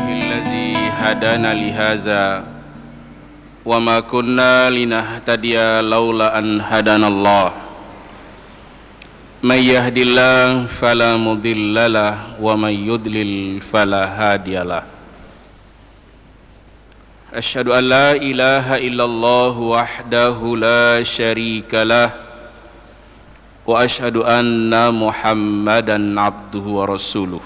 الذي هدانا لهذا وما كنا لنهتدي لولا أن هدانا الله من يهد الله فلا مضل له ومن يضلل فلا هادي له أشهد أن لا إله إلا الله وحده لا شريك له وأشهد أن محمدا عبده ورسوله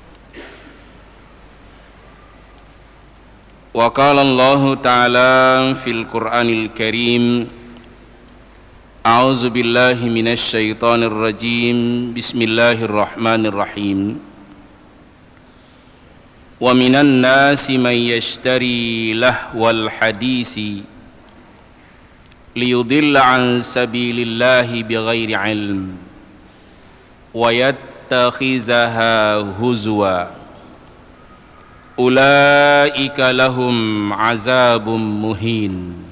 وقال الله تعالى في القرآن الكريم أعوذ بالله من الشيطان الرجيم بسم الله الرحمن الرحيم ومن الناس من يشتري لهو الحديث ليضل عن سبيل الله بغير علم ويتخذها هزوا أولئك لهم عذاب مهين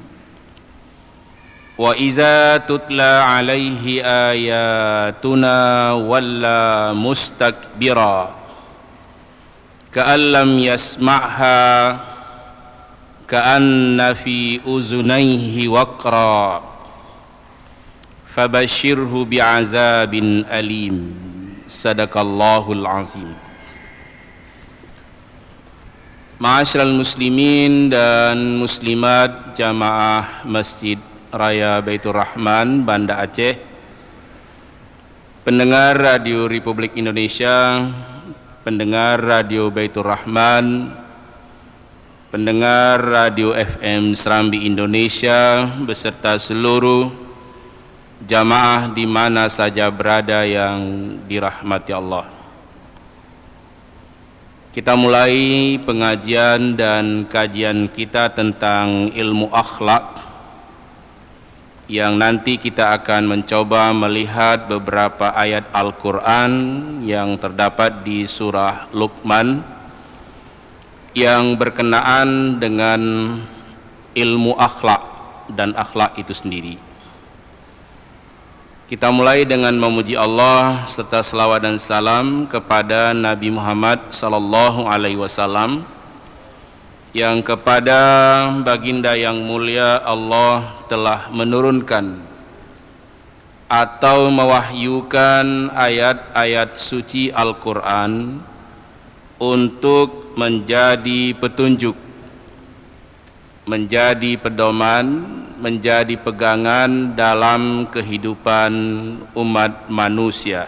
وإذا تتلى عليه آياتنا ولى مستكبرا كأن لم يسمعها كأن في أذنيه وقرا فبشره بعذاب أليم صدق الله العظيم. Ma'asyiral muslimin dan muslimat jamaah Masjid Raya Baitur Rahman Banda Aceh, pendengar Radio Republik Indonesia, pendengar Radio Baitur Rahman, pendengar Radio FM Serambi Indonesia beserta seluruh jamaah di mana saja berada yang dirahmati Allah. Kita mulai pengajian dan kajian kita tentang ilmu akhlak yang nanti kita akan mencoba melihat beberapa ayat Al-Quran yang terdapat di surah Luqman yang berkenaan dengan ilmu akhlak dan akhlak itu sendiri. Kita mulai dengan memuji Allah serta selawat dan salam kepada Nabi Muhammad sallallahu alaihi wasallam yang kepada baginda yang mulia Allah telah menurunkan atau mewahyukan ayat-ayat suci Al-Quran untuk menjadi petunjuk, menjadi pedoman, menjadi pegangan dalam kehidupan umat manusia.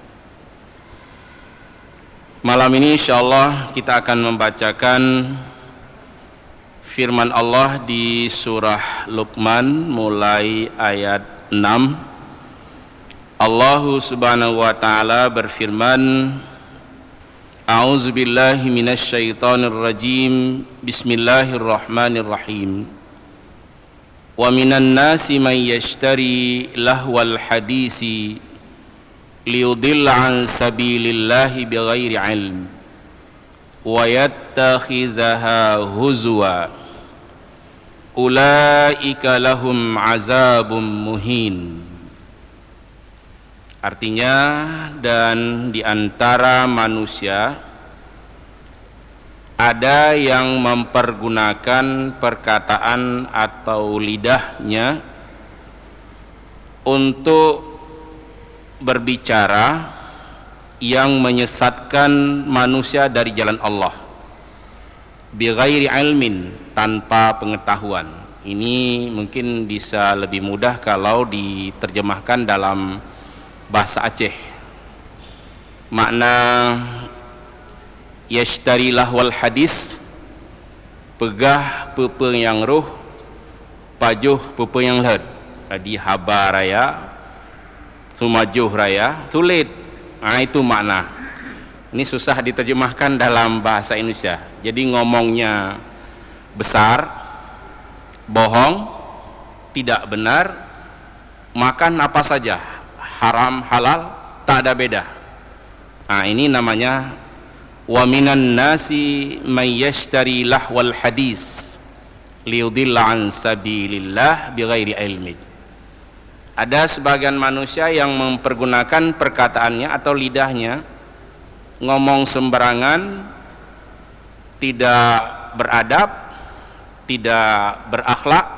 Malam ini insyaallah kita akan membacakan firman Allah di surah Luqman mulai ayat 6. Allah Subhanahu wa taala berfirman, A'udzu billahi minasy syaithanir rajim. Bismillahirrahmanirrahim. Wa minan nasi man yashtari lahwal hadisi liyudilla an sabilillahi bighairi ilm wa yattakhizaha huzwa ulaika lahum azabun muhin. Artinya, dan di antara manusia ada yang mempergunakan perkataan atau lidahnya untuk berbicara yang menyesatkan manusia dari jalan Allah bighairi ilmin, tanpa pengetahuan. Ini mungkin bisa lebih mudah kalau diterjemahkan dalam bahasa Aceh. Makna yashtari lahwal hadis, pegah pepe yang ruh, pajuh pepe yang lehad. Jadi habar raya, sumajuh raya, tulit. Itu makna. Ini susah diterjemahkan dalam bahasa Indonesia. Jadi ngomongnya besar, bohong, tidak benar, makan apa saja, haram, halal, tak ada beda. Ini namanya wa minan nasi may yashtari lahwal hadis liyudilla an sabilillah bighairi ilmi. Ada sebagian manusia yang mempergunakan perkataannya atau lidahnya ngomong sembarangan tidak beradab, tidak berakhlak,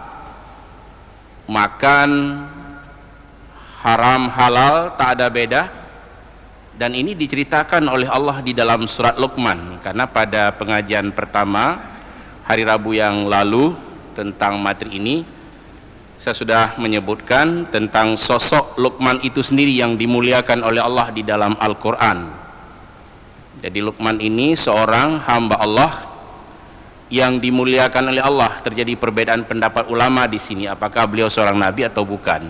makan haram halal tak ada beda. Dan ini diceritakan oleh Allah di dalam surat Luqman, karena pada pengajian pertama hari Rabu yang lalu tentang materi ini saya sudah menyebutkan tentang sosok Luqman itu sendiri yang dimuliakan oleh Allah di dalam Al-Quran. Jadi Luqman ini seorang hamba Allah yang dimuliakan oleh Allah. Terjadi perbedaan pendapat ulama di sini, apakah beliau seorang nabi atau bukan.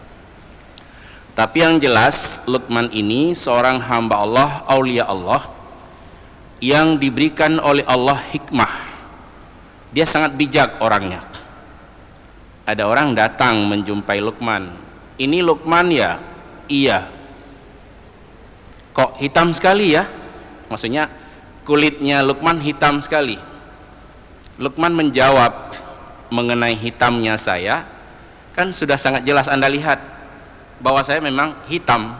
Tapi yang jelas Luqman ini seorang hamba Allah, aulia Allah, yang diberikan oleh Allah hikmah. Dia sangat bijak orangnya. Ada orang datang menjumpai Luqman. Ini Luqman ya? Iya. Kok hitam sekali ya? Maksudnya kulitnya Luqman hitam sekali. Luqman menjawab mengenai hitamnya saya, kan sudah sangat jelas Anda lihat bahwa saya memang hitam.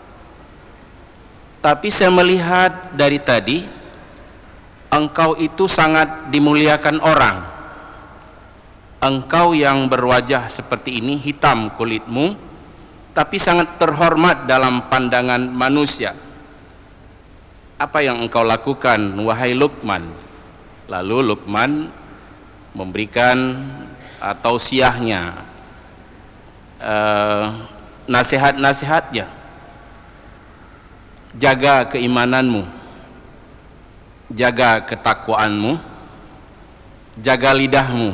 Tapi saya melihat dari tadi engkau itu sangat dimuliakan orang. Engkau yang berwajah seperti ini, hitam kulitmu, tapi sangat terhormat dalam pandangan manusia. Apa yang engkau lakukan, wahai Luqman? Lalu Luqman memberikan tausiahnya, nasihat-nasihatnya. Jaga keimananmu, jaga ketakwaanmu, jaga lidahmu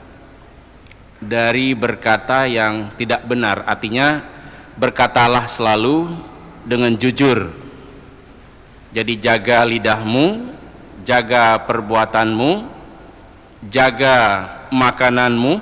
dari berkata yang tidak benar. Artinya berkatalah selalu dengan jujur. Jadi jaga lidahmu, jaga perbuatanmu, jaga makananmu,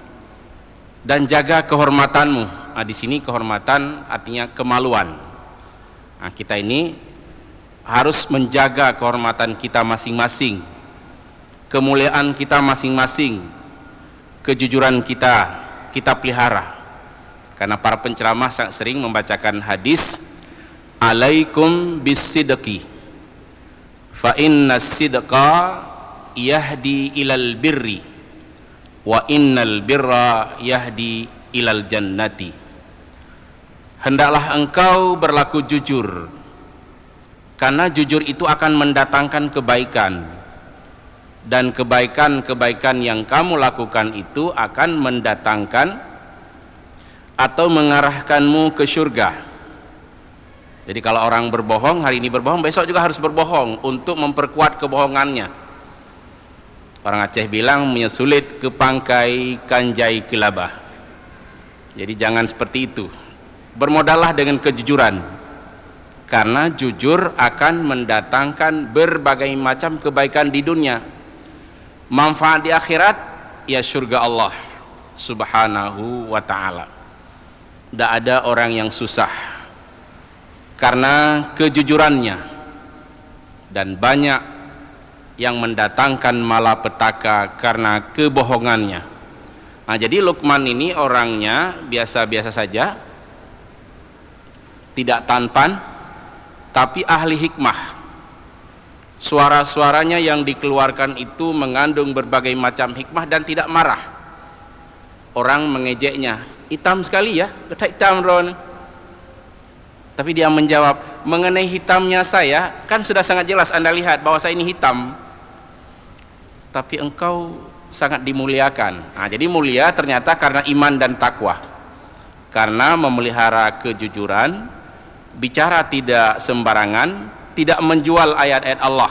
dan jaga kehormatanmu. Nah, di sini kehormatan artinya kemaluan. Nah, kita ini harus menjaga kehormatan kita masing-masing, kemuliaan kita masing-masing, kejujuran kita pelihara. Karena para penceramah sangat sering membacakan hadis, alaikum bisidqi fa inna sidqa yahdi ilal birri wa innal birra yahdi ilal jannati. Hendaklah engkau berlaku jujur, karena jujur itu akan mendatangkan kebaikan, dan kebaikan-kebaikan yang kamu lakukan itu akan mendatangkan atau mengarahkanmu ke surga. Jadi kalau orang berbohong, hari ini berbohong, besok juga harus berbohong untuk memperkuat kebohongannya. Orang Aceh bilang menyesulit ke pangkai kanjai kelabah. Jadi jangan seperti itu. Bermodallah dengan kejujuran, karena jujur akan mendatangkan berbagai macam kebaikan di dunia. Manfaat di akhirat, ya surga Allah subhanahu wa ta'ala. Tidak ada orang yang susah karena kejujurannya, dan banyak yang mendatangkan malapetaka karena kebohongannya. Nah, jadi Luqman ini orangnya biasa-biasa saja, tidak tampan, tapi ahli hikmah. Suara-suaranya yang dikeluarkan itu mengandung berbagai macam hikmah dan tidak marah. Orang mengejeknya, hitam sekali ya, hitam Ron. Tapi dia menjawab, mengenai hitamnya saya, kan sudah sangat jelas Anda lihat bahwa saya ini hitam. Tapi engkau sangat dimuliakan. Nah, jadi mulia ternyata karena iman dan takwa. Karena memelihara kejujuran, bicara tidak sembarangan, tidak menjual ayat-ayat Allah.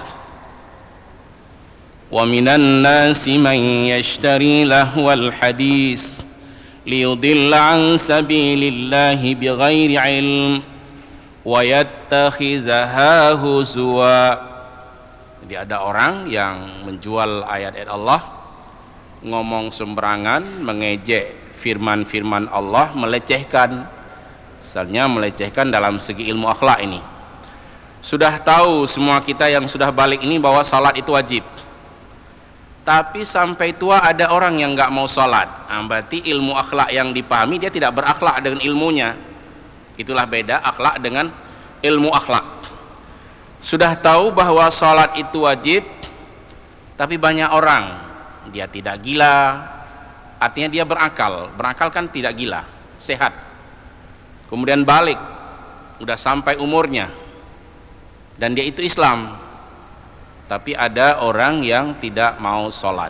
Wa minan nasi man yashtari lahwal hadis liyudilla an sabilillahi bighairi ilm wa yattakhizaha huzwa. Jadi ada orang yang menjual ayat-ayat Allah, ngomong sembarangan, mengejek firman-firman Allah, melecehkan. Misalnya melecehkan dalam segi ilmu akhlak ini. Sudah tahu semua kita yang sudah balik ini bahwa salat itu wajib. Tapi sampai tua ada orang yang nggak mau salat. Nah, berarti ilmu akhlak yang dipahami dia tidak berakhlak dengan ilmunya. Itulah beda akhlak dengan ilmu akhlak. Sudah tahu bahwa salat itu wajib, Tapi banyak orang dia tidak gila, artinya dia berakal. Berakal kan tidak gila, sehat. Kemudian balik, udah sampai umurnya, dan dia itu Islam. Tapi ada orang yang tidak mau sholat.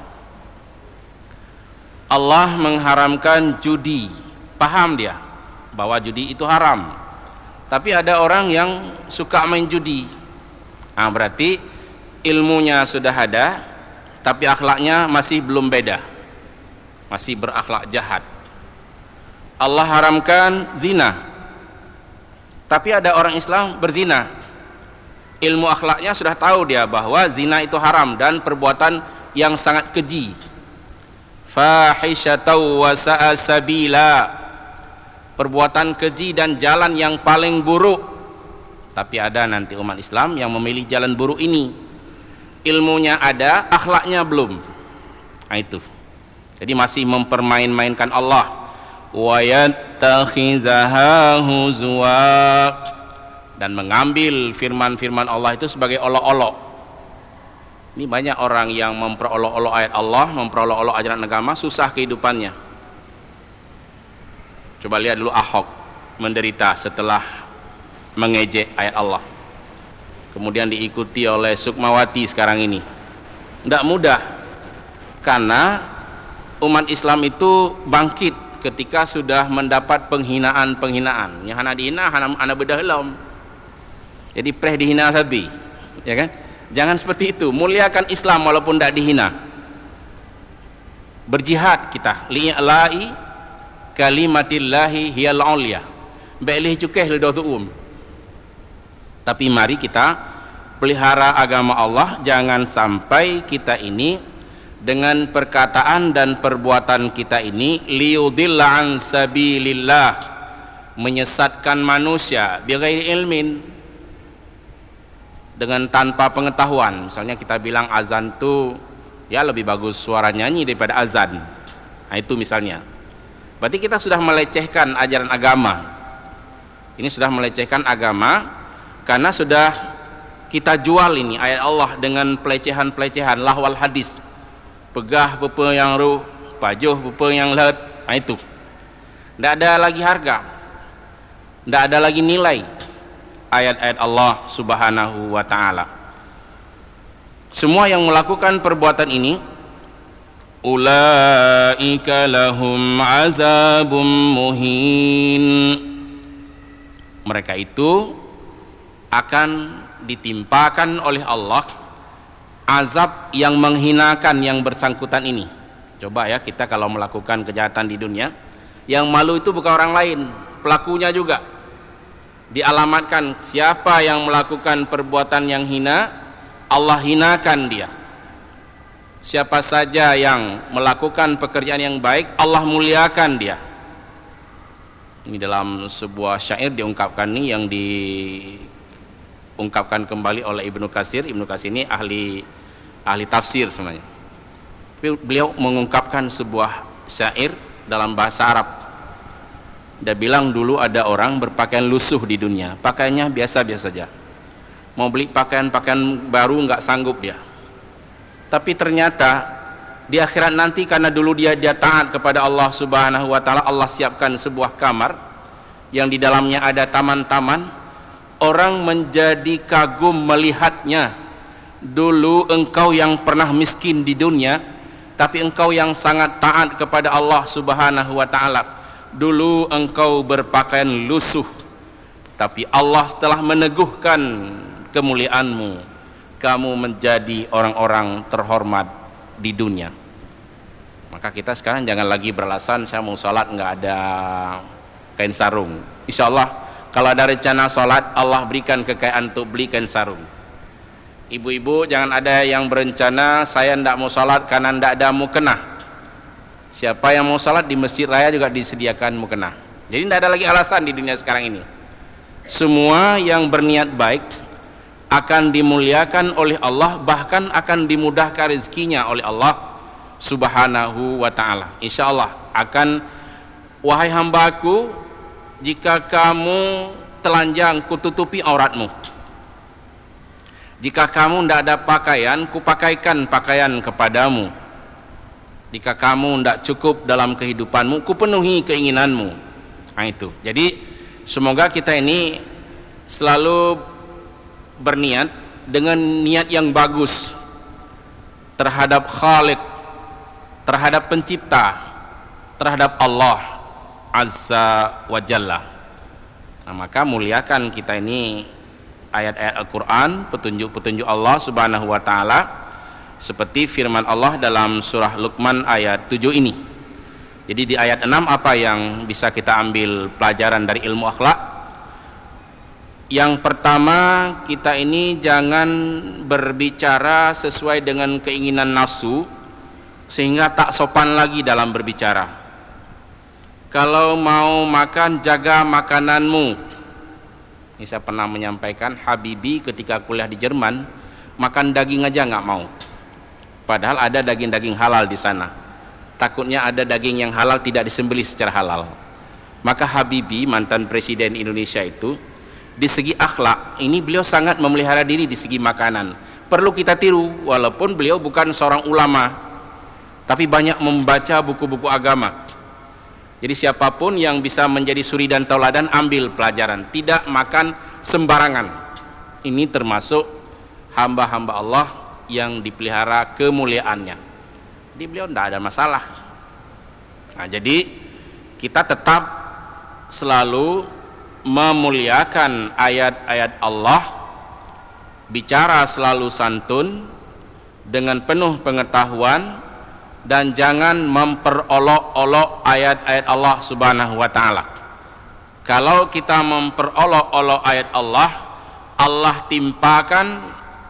Allah mengharamkan judi, paham dia bahwa judi itu haram. Tapi ada orang yang suka main judi. Berarti ilmunya sudah ada, tapi akhlaknya masih belum beda, masih berakhlak jahat. Allah haramkan zina, tapi ada orang Islam berzina. Ilmu akhlaknya sudah tahu dia bahwa zina itu haram dan perbuatan yang sangat keji. Fahisyatau wa sa'a sabila, perbuatan keji dan jalan yang paling buruk. Tapi ada nanti umat Islam yang memilih jalan buruk ini. Ilmunya ada, akhlaknya belum. Itu. Jadi masih mempermain-mainkan Allah. Wa yattakhizaha huzwa, dan mengambil firman-firman Allah itu sebagai olok-olok. Ini banyak orang yang memperolok-olok ayat Allah, memperolok-olok ajaran agama, susah kehidupannya. Coba lihat dulu Ahok menderita setelah mengejek ayat Allah. Kemudian diikuti oleh Sukmawati sekarang ini. Tidak mudah, karena umat Islam itu bangkit ketika sudah mendapat penghinaan-penghinaan. Yang hana dihina, hana bedah helam. Jadi preh dihina sabi, ya kan? Jangan seperti itu. Muliakan Islam walaupun tidak dihina. Berjihad kita li'la'i kalimatillahi hiyal ulya. Bailih cukeh lidotuum. Tapi mari kita pelihara agama Allah, jangan sampai kita ini dengan perkataan dan perbuatan kita ini liyudilla an sabilillah, menyesatkan manusia bighairi ilmin, dengan tanpa pengetahuan. Misalnya kita bilang azan tuh ya lebih bagus suara nyanyi daripada azan. Itu misalnya. Berarti kita sudah melecehkan ajaran agama. Ini sudah melecehkan agama karena sudah kita jual ini ayat Allah dengan pelecehan-pelecehan lahwal hadis. Pegah bepe yang ruh, pajuh bepe yang let. Itu. Tidak ada lagi harga. Tidak ada lagi nilai ayat-ayat Allah subhanahu wa ta'ala. Semua yang melakukan perbuatan ini, ulaika lahum azabum muhin, mereka itu akan ditimpakan oleh Allah azab yang menghinakan yang bersangkutan ini. Coba ya, kita kalau melakukan kejahatan di dunia, yang malu itu bukan orang lain, pelakunya juga. Dialamatkan siapa yang melakukan perbuatan yang hina, Allah hinakan dia. Siapa saja yang melakukan pekerjaan yang baik, Allah muliakan dia. Ini dalam sebuah syair diungkapkan nih, yang diungkapkan kembali oleh Ibnu Katsir. Ibnu Katsir ini ahli tafsir sebenarnya. Tapi beliau mengungkapkan sebuah syair dalam bahasa Arab. Dia bilang dulu ada orang berpakaian lusuh di dunia, pakaiannya biasa-biasa saja. Mau beli pakaian-pakaian baru nggak sanggup dia. Tapi ternyata di akhirat nanti, karena dulu dia taat kepada Allah subhanahu wa ta'ala, Allah siapkan sebuah kamar yang di dalamnya ada taman-taman. Orang menjadi kagum melihatnya. Dulu engkau yang pernah miskin di dunia, tapi engkau yang sangat taat kepada Allah subhanahu wa ta'ala. Dulu engkau berpakaian lusuh, tapi Allah setelah meneguhkan kemuliaanmu, kamu menjadi orang-orang terhormat di dunia. Maka kita sekarang jangan lagi beralasan saya mau sholat nggak ada kain sarung. Insya Allah kalau ada rencana sholat, Allah berikan kekayaan untuk beli kain sarung. Ibu-ibu jangan ada yang berencana saya ndak mau sholat karena ndak ada mukena. Siapa yang mau sholat di masjid raya juga disediakan mukena. Jadi tidak ada lagi alasan di dunia sekarang ini. Semua yang berniat baik akan dimuliakan oleh Allah, bahkan akan dimudahkan rezekinya oleh Allah subhanahu wa ta'ala. Insya Allah akan, wahai hambaku, jika kamu telanjang kututupi auratmu, Jika kamu tidak ada pakaian, kupakaikan pakaian kepadamu. Jika kamu tidak cukup dalam kehidupanmu, kupenuhi keinginanmu. Nah itu. Jadi semoga kita ini selalu berniat dengan niat yang bagus terhadap Khaliq, terhadap pencipta, terhadap Allah Azza wa Jalla. Nah, maka muliakan kita ini ayat-ayat Al-Quran, petunjuk-petunjuk Allah Subhanahu wa Ta'ala, seperti firman Allah dalam surah Luqman ayat 7 ini. Jadi di ayat 6 apa yang bisa kita ambil pelajaran dari ilmu akhlak? Yang pertama, kita ini jangan berbicara sesuai dengan keinginan nafsu sehingga tak sopan lagi dalam berbicara. Kalau mau makan, jaga makananmu. Ini saya pernah menyampaikan, Habibi ketika kuliah di Jerman makan daging aja nggak mau, padahal ada daging-daging halal di sana. Takutnya ada daging yang halal tidak disembelih secara halal. Maka Habibi, mantan presiden Indonesia itu, di segi akhlak ini beliau sangat memelihara diri di segi makanan. Perlu kita tiru, walaupun beliau bukan seorang ulama, tapi banyak membaca buku-buku agama. Jadi siapapun yang bisa menjadi suri dan tauladan, ambil pelajaran. Tidak makan sembarangan. Ini termasuk hamba-hamba Allah yang dipelihara kemuliaannya. Jadi beliau tidak ada masalah. Nah, jadi kita tetap selalu memuliakan ayat-ayat Allah, bicara selalu santun dengan penuh pengetahuan, dan jangan memperolok-olok ayat-ayat Allah Subhanahu wa Ta'ala. Kalau kita memperolok-olok ayat Allah, Allah timpakan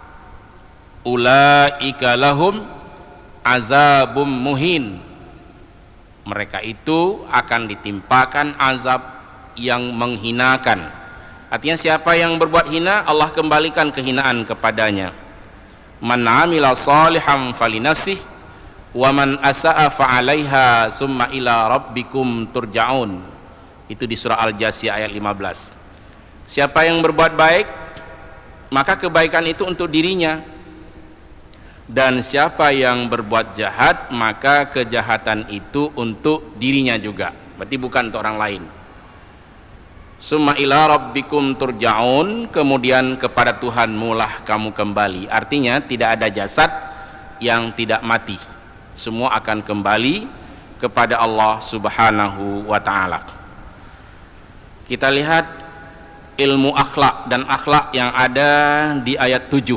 ulaika lahum azabum muhin. Mereka itu akan ditimpakan azab yang menghinakan. Artinya siapa yang berbuat hina, Allah kembalikan kehinaan kepadanya. Man amila salihan falinafsih wa man asa'a fa'alaiha summa ila rabbikum turja'un. Itu di surah Al-Jasiyah ayat 15. Siapa yang berbuat baik, maka kebaikan itu untuk dirinya, dan siapa yang berbuat jahat, maka kejahatan itu untuk dirinya juga, berarti bukan untuk orang lain. Summa ila rabbikum turja'un, kemudian kepada Tuhanmu lah kamu kembali. Artinya tidak ada jasad yang tidak mati, semua akan kembali kepada Allah Subhanahu wa Ta'ala. Kita lihat ilmu akhlak dan akhlak yang ada di ayat 7.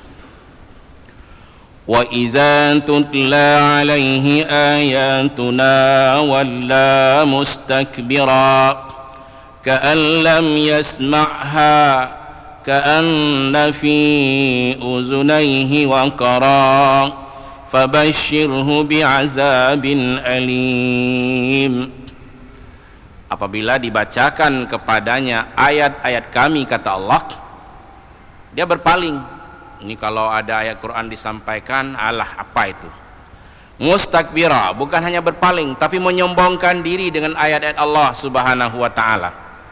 Wa iza tutla alaihi ayatuna walla mustakbira ka'an lam yasma'ha ka'anna fi uzunaihi waqara fabashshirhu bi'azabin alim. Apabila dibacakan kepadanya ayat-ayat kami, kata Allah, dia berpaling. Ini kalau ada ayat Quran disampaikan, alah apa itu? Mustakbira, bukan hanya berpaling, tapi menyombongkan diri dengan ayat-ayat Allah Subhanahu wa Ta'ala.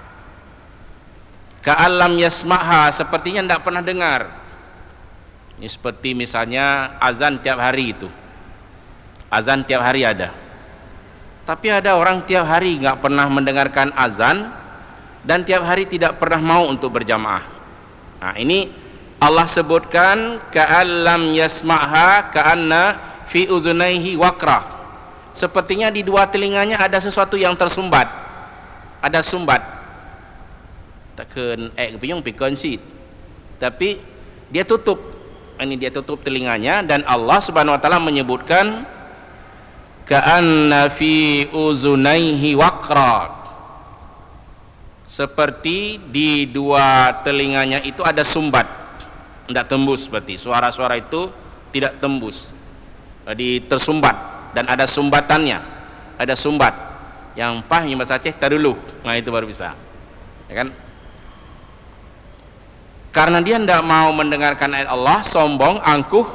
Ka'alam yasma'ha, sepertinya tidak pernah dengar. Ini seperti misalnya azan tiap hari itu. Azan tiap hari ada. Tapi ada orang tiap hari nggak pernah mendengarkan azan, dan tiap hari tidak pernah mau untuk berjamaah. Nah, ini Allah sebutkan ka'allam yasma'ha ka'anna fi uzunaihi waqrah. Sepertinya di dua telinganya ada sesuatu yang tersumbat. Ada sumbat. Takkan kepiyong pikon sit. Tapi dia tutup. Ini dia tutup telinganya, dan Allah Subhanahu wa Ta'ala menyebutkan ka'anna fi uzunaihi waqra, seperti di dua telinganya itu ada sumbat, tidak tembus, berarti suara-suara itu tidak tembus, jadi tersumbat, dan ada sumbatannya, ada sumbat yang pah yang bahasa Aceh tadulu. Nah itu baru bisa, ya kan? Karena dia tidak mau mendengarkan ayat Allah, sombong, angkuh,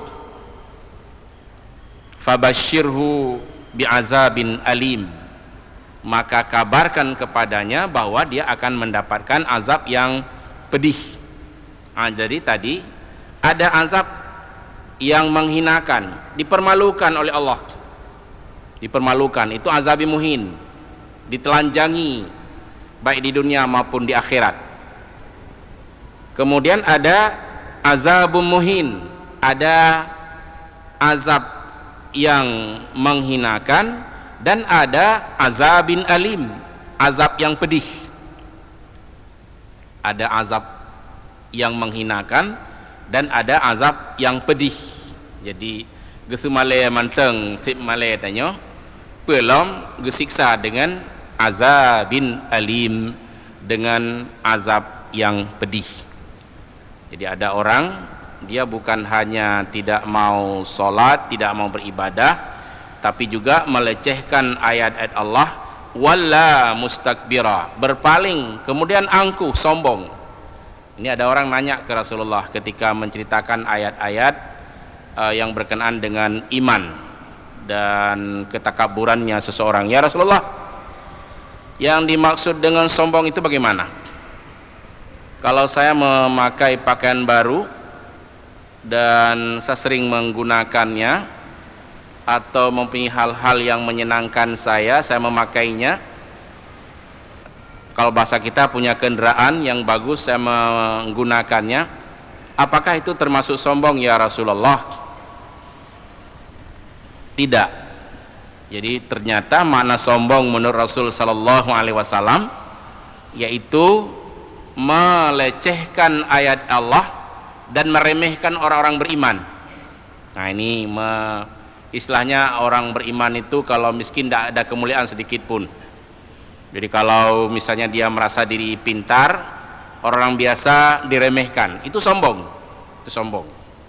fabashirhu bi'azabin alim, maka kabarkan kepadanya bahwa dia akan mendapatkan azab yang pedih. Nah, jadi tadi Ada azab yang menghinakan, dipermalukan oleh Allah. Dipermalukan, itu azabi muhin, ditelanjangi baik di dunia maupun di akhirat. Kemudian ada azabun muhin, ada azab yang menghinakan, dan ada azabin alim, azab yang pedih. Ada azab yang menghinakan dan ada azab yang pedih. Jadi gesu malai manteng sip malai tanya pelom gesiksa dengan azabin alim, dengan azab yang pedih. Jadi ada orang dia bukan hanya tidak mau sholat, tidak mau beribadah, tapi juga melecehkan ayat-ayat Allah, walla mustakbira, berpaling kemudian angkuh, sombong. Ini ada orang nanya ke Rasulullah ketika menceritakan ayat-ayat yang berkenaan dengan iman dan ketakaburannya seseorang. Ya Rasulullah, yang dimaksud dengan sombong itu bagaimana? Kalau saya memakai pakaian baru dan saya sering menggunakannya atau mempunyai hal-hal yang menyenangkan saya memakainya. Kalau bahasa kita punya kendaraan yang bagus, saya menggunakannya, apakah itu termasuk sombong ya Rasulullah? Tidak. Jadi ternyata makna sombong menurut Rasul sallallahu alaihi wasallam yaitu melecehkan ayat Allah dan meremehkan orang-orang beriman. Nah ini istilahnya orang beriman itu kalau miskin tidak ada kemuliaan sedikit pun. Jadi kalau misalnya dia merasa diri pintar, orang biasa diremehkan, itu sombong. Itu sombong.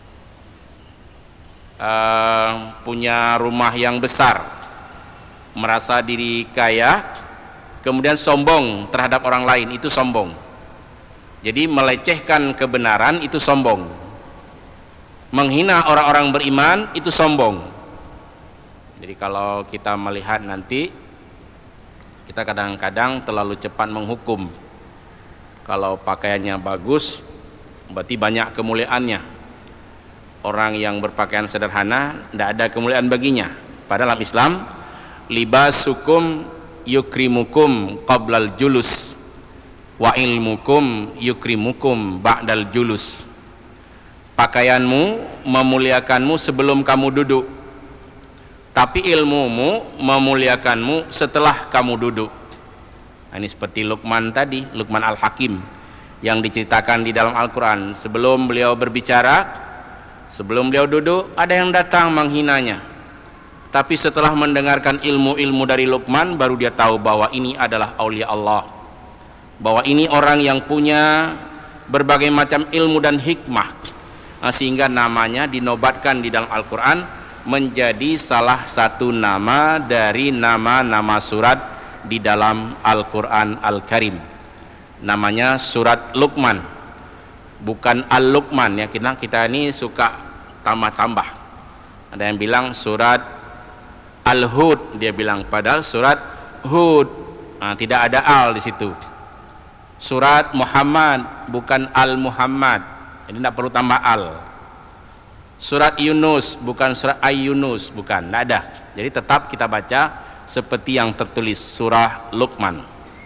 Punya rumah yang besar, merasa diri kaya, kemudian sombong terhadap orang lain, itu sombong. Jadi melecehkan kebenaran itu sombong. Menghina orang-orang beriman itu sombong. Jadi kalau kita melihat nanti, kita kadang-kadang terlalu cepat menghukum. Kalau pakaiannya bagus, berarti banyak kemuliaannya. Orang yang berpakaian sederhana tidak ada kemuliaan baginya. Padahal dalam Islam, libasukum yukrimukum qablal julus wa ilmukum yukrimukum ba'dal julus. Pakaianmu memuliakanmu sebelum kamu duduk, tapi ilmumu memuliakanmu setelah kamu duduk. Nah, ini seperti Luqman tadi, Luqman Al-Hakim yang diceritakan di dalam Al-Quran. Sebelum beliau berbicara, sebelum beliau duduk, ada yang datang menghinanya, tapi setelah mendengarkan ilmu-ilmu dari Luqman, baru dia tahu bahwa ini adalah aulia Allah, bahwa ini orang yang punya berbagai macam ilmu dan hikmah, sehingga namanya dinobatkan di dalam Al-Quran menjadi salah satu nama dari nama-nama surat di dalam Al-Quran Al-Karim. Namanya surat Luqman, bukan Al-Luqman ya. Kita ini suka tambah-tambah. Ada yang bilang surat Al-Hud, dia bilang, padahal surat Hud, tidak ada al di situ. Surat Muhammad, bukan Al-Muhammad, jadi tidak perlu tambah al. Surat Yunus, bukan surat Ay-Yunus, bukan, tidak ada. Jadi tetap kita baca seperti yang tertulis, surah Luqman.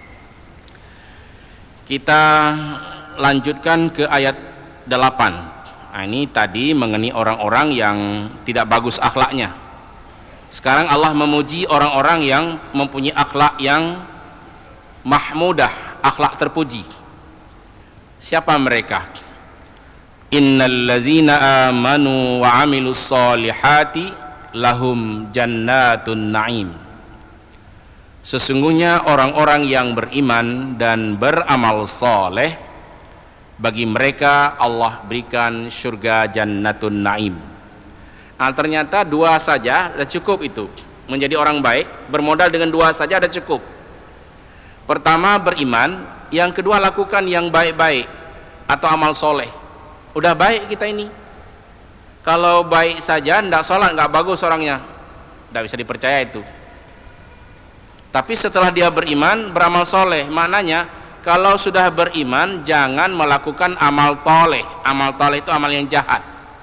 Kita lanjutkan ke ayat 8. Nah, ini tadi mengenai orang-orang yang tidak bagus akhlaknya. Sekarang Allah memuji orang-orang yang mempunyai akhlak yang mahmudah, akhlak terpuji. Siapa mereka? Innal ladzina amanu wa amilus solihati lahum jannatun na'im. Sesungguhnya orang-orang yang beriman dan beramal soleh, bagi mereka Allah berikan surga jannatun na'im. Nah, ternyata dua saja sudah cukup itu. Menjadi orang baik, bermodal dengan dua saja sudah cukup. Pertama beriman, yang kedua lakukan yang baik-baik atau amal soleh. Udah baik kita ini. Kalau baik saja tidak sholat, nggak bagus orangnya, tidak bisa dipercaya itu. Tapi setelah dia beriman, beramal soleh, maknanya kalau sudah beriman jangan melakukan amal toleh. Amal toleh itu amal yang jahat.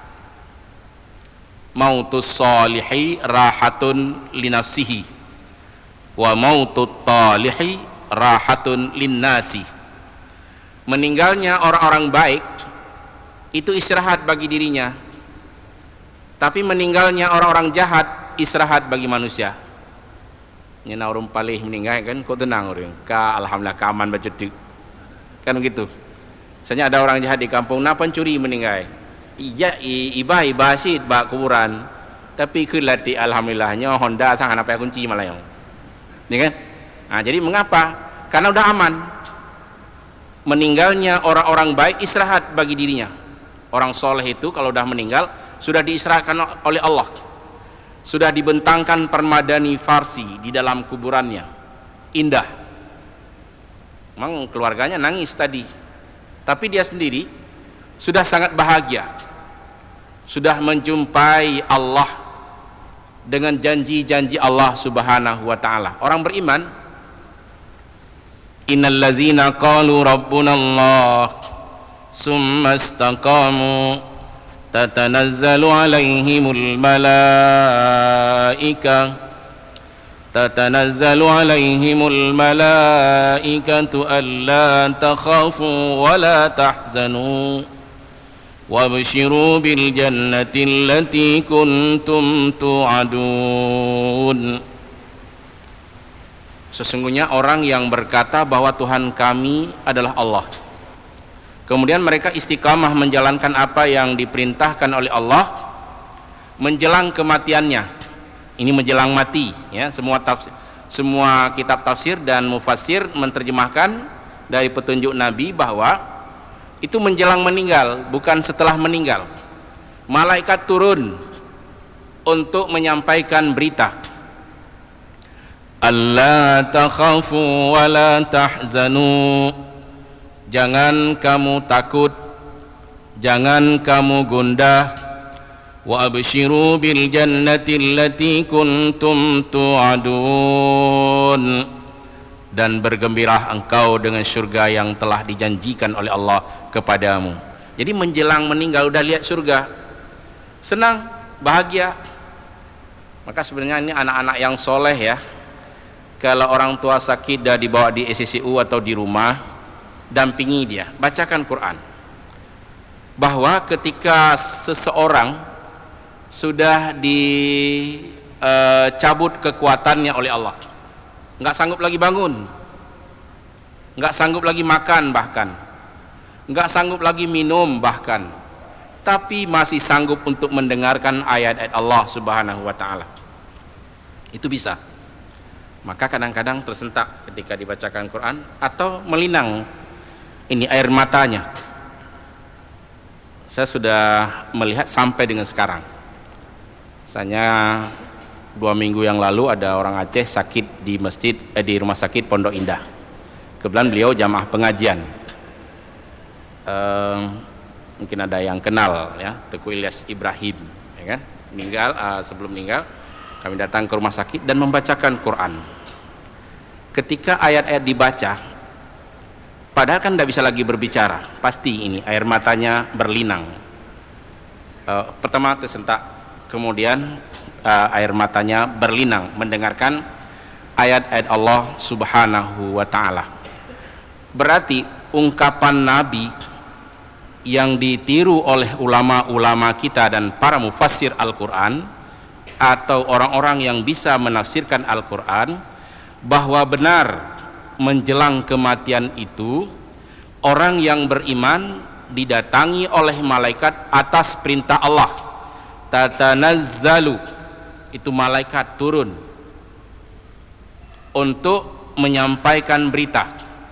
Mautus solihi rahatun linafsihi wa mautut talihi rahatun linnasi. Meninggalnya orang-orang baik itu istirahat bagi dirinya, tapi meninggalnya orang-orang jahat istirahat bagi manusia. Nyena orang palih meninggal kan kok tenang orang ka alhamdulillah keaman bacedik kan begitu. Misalnya ada orang jahat di kampung, nah pencuri meninggal, iya iba sid ba kuburan, tapi kelati alhamdulillahnya Honda sang anak kunci malah yang, ya kan? Nah, jadi mengapa? Karena udah aman. Meninggalnya orang-orang baik istirahat bagi dirinya. Orang soleh itu kalau udah meninggal sudah diistirahatkan oleh Allah, sudah dibentangkan permadani farsi di dalam kuburannya, indah. Memang keluarganya nangis tadi, tapi dia sendiri sudah sangat bahagia, sudah menjumpai Allah dengan janji-janji Allah Subhanahu wa taala. Orang beriman, innal ladzina qalu rabbunallah summa istaqamu tatanazzalu alaihimul malaikatu alla takhafu wa la tahzanu wabshiru bil jannati allati kuntum tu'adun. Sesungguhnya orang yang berkata bahwa Tuhan kami adalah Allah, kemudian mereka istiqamah menjalankan apa yang diperintahkan oleh Allah menjelang kematiannya. Ini menjelang mati, ya. Semua kitab tafsir dan mufassir menerjemahkan dari petunjuk Nabi bahwa itu menjelang meninggal, bukan setelah meninggal. Malaikat turun untuk menyampaikan berita, alla takhafu wa la tahzanu, jangan kamu takut, jangan kamu gundah, wa abshiru bil jannati allati kuntum tu'adun, dan bergembirah engkau dengan surga yang telah dijanjikan oleh Allah kepadamu. Jadi menjelang meninggal udah lihat surga, senang, bahagia. Maka sebenarnya ini anak-anak yang soleh ya, kalau orang tua sakit dah dibawa di SCCU atau di rumah, dampingi dia, bacakan Quran. Bahwa ketika seseorang sudah dicabut kekuatannya oleh Allah, nggak sanggup lagi bangun, nggak sanggup lagi makan, bahkan nggak sanggup lagi minum, bahkan tapi masih sanggup untuk mendengarkan ayat-ayat Allah Subhanahu wa taala, itu bisa. Maka kadang-kadang tersentak ketika dibacakan Quran atau melinang ini air matanya. Saya sudah melihat sampai dengan sekarang. Misalnya 2 minggu yang lalu ada orang Aceh sakit di di rumah sakit Pondok Indah. Kebetulan beliau jamaah pengajian. Mungkin ada yang kenal ya, Teguh Ilyas Ibrahim, ya kan? Sebelum meninggal kami datang ke rumah sakit dan membacakan Quran. Ketika ayat-ayat dibaca, padahal kan tidak bisa lagi berbicara, pasti ini air matanya berlinang. Pertama tersentak, kemudian air matanya berlinang mendengarkan ayat-ayat Allah Subhanahu wa taala. Berarti ungkapan Nabi yang ditiru oleh ulama-ulama kita dan para mufassir Al-Quran atau orang-orang yang bisa menafsirkan Al-Quran, bahwa benar menjelang kematian itu orang yang beriman didatangi oleh malaikat atas perintah Allah. Tatanazzalu, itu malaikat turun untuk menyampaikan berita,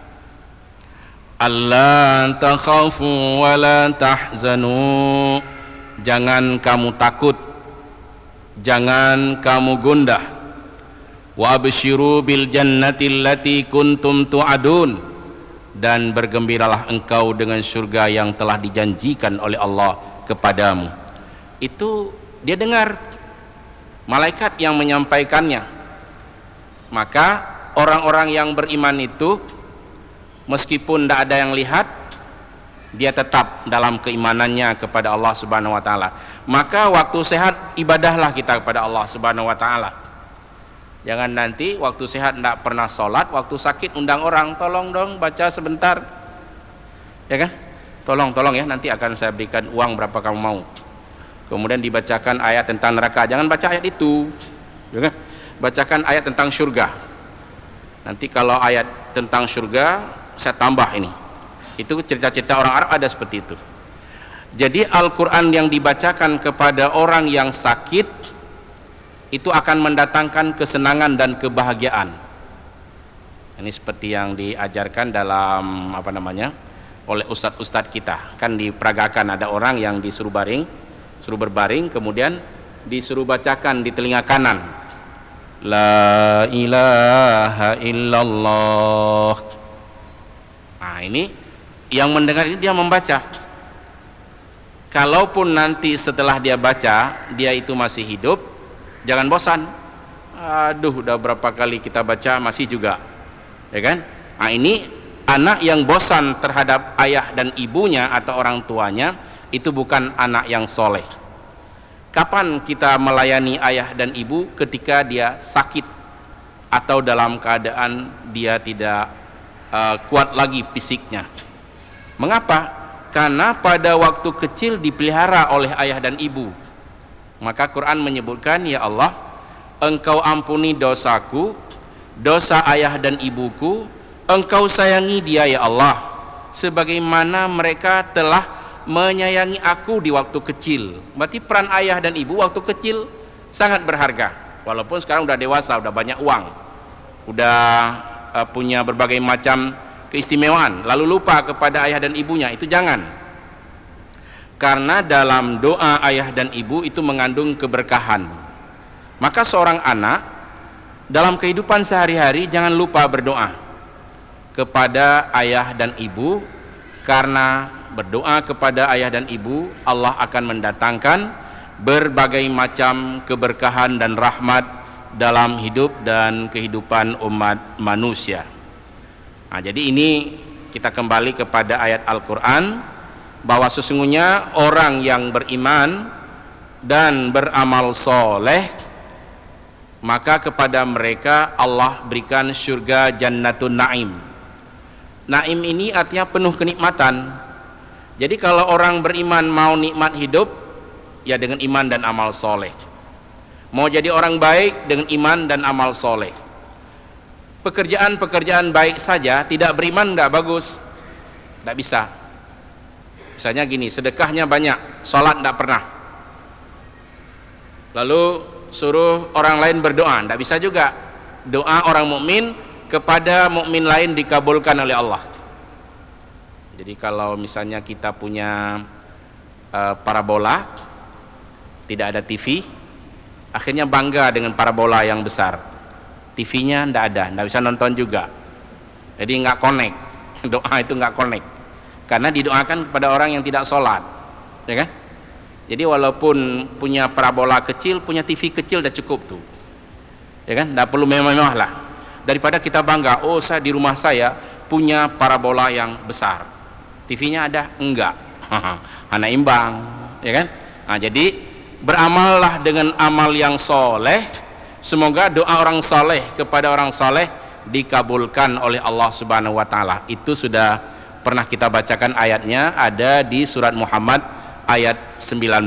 alla takhafu wa la tahzanu, jangan kamu takut, jangan kamu gundah, wa abshiru bil jannati allati kuntum tu'adun, dan bergembiralah engkau dengan surga yang telah dijanjikan oleh Allah kepadamu. Itu dia dengar, malaikat yang menyampaikannya. Maka orang-orang yang beriman itu meskipun tidak ada yang lihat, dia tetap dalam keimanannya kepada Allah Subhanahu wa taala. Maka waktu sehat ibadahlah kita kepada Allah Subhanahu wa taala. Jangan nanti waktu sehat tidak pernah sholat, waktu sakit undang orang, tolong dong baca sebentar, ya kan? Tolong ya, nanti akan saya berikan uang berapa kamu mau. Kemudian dibacakan ayat tentang neraka, jangan baca ayat itu, ya kan? Bacakan ayat tentang surga. Nanti kalau ayat tentang surga saya tambah ini. Itu cerita-cerita orang Arab ada seperti itu. Jadi Al-Quran yang dibacakan kepada orang yang sakit itu akan mendatangkan kesenangan dan kebahagiaan. Ini seperti yang diajarkan dalam oleh ustadz-ustadz kita. Kan diperagakan ada orang yang suruh berbaring, kemudian disuruh bacakan di telinga kanan, La ilaha illallah. Nah ini yang mendengar ini dia membaca. Kalaupun nanti setelah dia baca dia itu masih hidup, jangan bosan. Aduh, udah berapa kali kita baca masih juga, ya kan? Nah ini anak yang bosan terhadap ayah dan ibunya atau orang tuanya itu bukan anak yang soleh. Kapan kita melayani ayah dan ibu? Ketika dia sakit atau dalam keadaan dia tidak kuat lagi fisiknya. Mengapa? Karena pada waktu kecil dipelihara oleh ayah dan ibu. Maka Quran menyebutkan, ya Allah, Engkau ampuni dosaku, dosa ayah dan ibuku, Engkau sayangi dia ya Allah, sebagaimana mereka telah menyayangi aku di waktu kecil. Berarti peran ayah dan ibu waktu kecil sangat berharga. Walaupun sekarang udah dewasa, udah banyak uang, udah punya berbagai macam keistimewaan, lalu lupa kepada ayah dan ibunya, itu jangan. Karena dalam doa ayah dan ibu itu mengandung keberkahan. Maka seorang anak dalam kehidupan sehari-hari jangan lupa berdoa kepada ayah dan ibu, karena berdoa kepada ayah dan ibu Allah akan mendatangkan berbagai macam keberkahan dan rahmat dalam hidup dan kehidupan umat manusia. Nah, jadi ini kita kembali kepada ayat Al-Quran, bahwa sesungguhnya orang yang beriman dan beramal soleh, maka kepada mereka Allah berikan surga Jannatun Naim. Naim ini artinya penuh kenikmatan. Jadi kalau orang beriman mau nikmat hidup, ya dengan iman dan amal soleh. Mau jadi orang baik dengan iman dan amal soleh. Pekerjaan-pekerjaan baik saja tidak beriman nggak bagus, nggak bisa. Misalnya gini, sedekahnya banyak, sholat nggak pernah, lalu suruh orang lain berdoa, nggak bisa juga. Doa orang mukmin kepada mukmin lain dikabulkan oleh Allah. Jadi kalau misalnya kita punya parabola, tidak ada TV, akhirnya bangga dengan parabola yang besar. TV-nya ndak ada, ndak bisa nonton juga. Jadi nggak connect, doa itu nggak connect, karena didoakan kepada orang yang tidak sholat, ya kan? Jadi walaupun punya parabola kecil, punya TV kecil udah cukup tuh, ya kan? Ndak perlu mewah-mewah lah. Daripada kita bangga, oh saya di rumah saya punya parabola yang besar, TV-nya ada, enggak, hana imbang, ya kan? Nah, jadi beramallah dengan amal yang soleh. Semoga doa orang soleh kepada orang soleh dikabulkan oleh Allah Subhanahu wa Ta'ala. Itu sudah pernah kita bacakan ayatnya, ada di surat Muhammad ayat 19.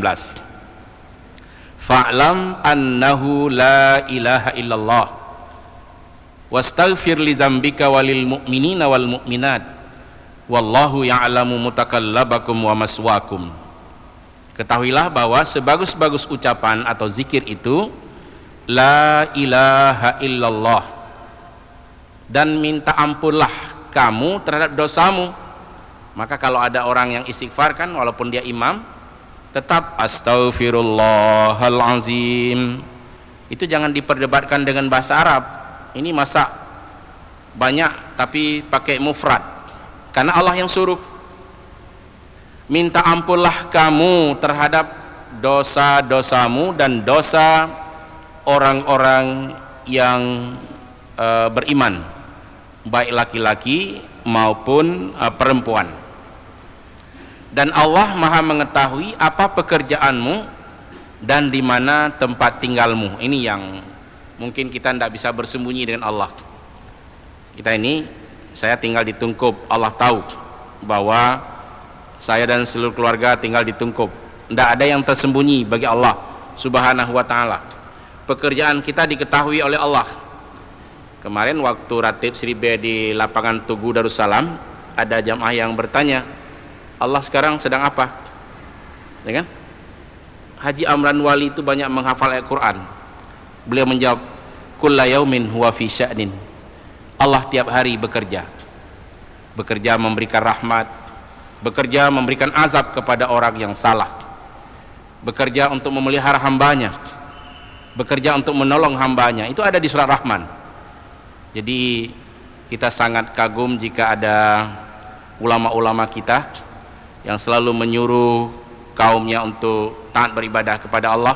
Fa'lam annahu la ilaha illallah wastaghfir li zambika walil mu'minina wal mu'minat wallahu ya'lamu mutakallabakum wa maswakum. Ketahuilah bahwa sebagus-bagus ucapan atau zikir itu la ilaha illallah, dan minta ampunlah kamu terhadap dosamu. Maka kalau ada orang yang istighfar kan, walaupun dia imam, tetap astaghfirullahalazim. Itu jangan diperdebatkan dengan bahasa Arab. Ini masa banyak tapi pakai mufrad, karena Allah yang suruh. Minta ampunlah kamu terhadap dosa-dosamu dan dosa orang-orang yang beriman, baik laki-laki maupun perempuan. Dan Allah Maha mengetahui apa pekerjaanmu dan di mana tempat tinggalmu. Ini yang mungkin kita tidak bisa bersembunyi dengan Allah. Kita ini, saya tinggal di Tungkup, Allah tahu bahwa saya dan seluruh keluarga tinggal di Tungkup. Tidak ada yang tersembunyi bagi Allah Subhanahu wa ta'ala. Pekerjaan kita diketahui oleh Allah. Kemarin waktu Ratib Sri B di lapangan Tugu Darussalam, ada jamaah yang bertanya, Allah sekarang sedang apa? Ya kan? Haji Amran Wali itu banyak menghafal Al-Quran. Beliau menjawab, kulla yaumin huwa fi sya'nin. Allah tiap hari bekerja. Bekerja memberikan rahmat, bekerja memberikan azab kepada orang yang salah, bekerja untuk memelihara hambanya, bekerja untuk menolong hambanya. Itu ada di surat Rahman. Jadi kita sangat kagum jika ada ulama-ulama kita yang selalu menyuruh kaumnya untuk taat beribadah kepada Allah,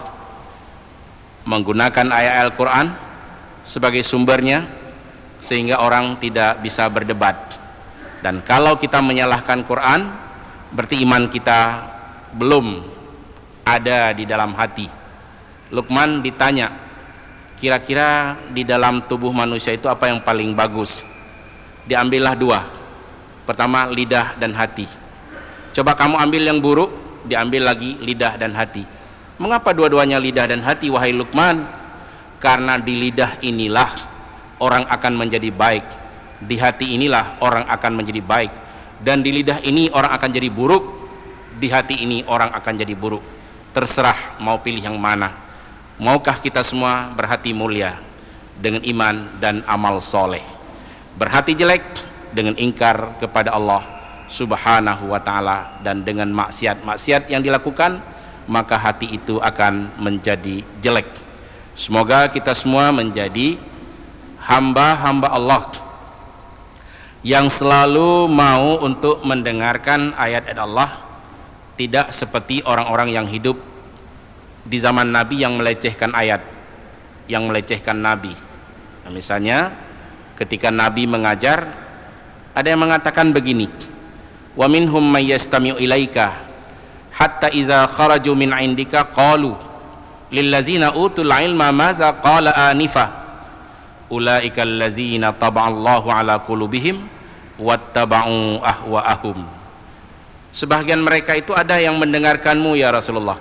menggunakan ayat Al-Quran sebagai sumbernya sehingga orang tidak bisa berdebat. Dan kalau kita menyalahkan Quran, berarti iman kita belum ada di dalam hati. Luqman ditanya, kira-kira di dalam tubuh manusia itu apa yang paling bagus? Diambillah dua. Pertama, lidah dan hati. Coba kamu ambil yang buruk, diambil lagi lidah dan hati. Mengapa dua-duanya lidah dan hati, wahai Luqman? Karena di lidah inilah orang akan menjadi baik, di hati inilah orang akan menjadi baik, dan di lidah ini orang akan jadi buruk, di hati ini orang akan jadi buruk. Terserah mau pilih yang mana. Maukah kita semua berhati mulia dengan iman dan amal soleh, berhati jelek dengan ingkar kepada Allah Subhanahu wa ta'ala dan dengan maksiat-maksiat yang dilakukan, maka hati itu akan menjadi jelek. Semoga kita semua menjadi hamba-hamba Allah yang selalu mau untuk mendengarkan ayat-ayat Allah, tidak seperti orang-orang yang hidup di zaman Nabi yang melecehkan ayat, yang melecehkan Nabi. Nah, misalnya ketika Nabi mengajar, ada yang mengatakan begini, wa minhum may yastami'u ilaika hatta iza kharaju min indika qalu lillazina utul ilma maza qala anifa ulaika allazina taba'allahu ala qulubihim wattaba'u ahwa'ahum. Sebagian mereka itu ada yang mendengarkanmu ya Rasulullah,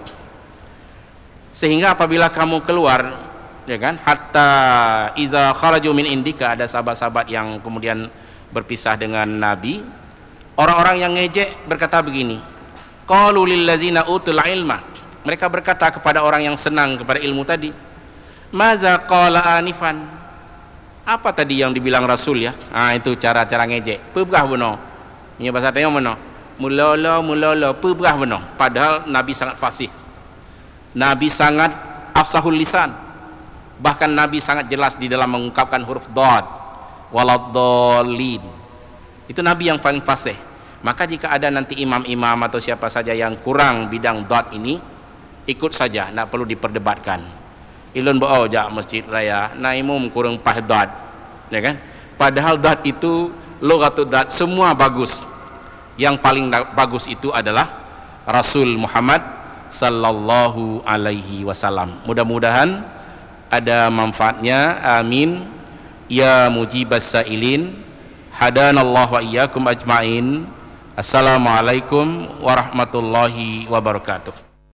sehingga apabila kamu keluar, ya kan, hatta iza kharaju min indika, ada sahabat-sahabat yang kemudian berpisah dengan Nabi, orang-orang yang ngejek berkata begini, qalu lillazina utul ilma, mereka berkata kepada orang yang senang kepada ilmu tadi, maza qala anifan, apa tadi yang dibilang Rasul ya? Ah, itu cara-cara ngejek. Pebrah benar. Ini bahasa tanya benar. Mulala pebrah benar. Padahal Nabi sangat fasih. Nabi sangat afsahul lisan. Bahkan Nabi sangat jelas di dalam mengungkapkan huruf dad, waladdallin. Itu Nabi yang paling fasih. Maka jika ada nanti imam-imam atau siapa saja yang kurang bidang dad ini, ikut saja, tidak perlu diperdebatkan. Ilun bau jak masjid raya, naimum kurang pah dad, ya kan? Padahal dad itu lughatul dad semua bagus. Yang paling bagus itu adalah Rasul Muhammad sallallahu alaihi wasallam. Mudah-mudahan ada manfaatnya. Amin ya mujibas sailin. Hadanallahu wa iyyakum ajmain. Assalamualaikum warahmatullahi wabarakatuh.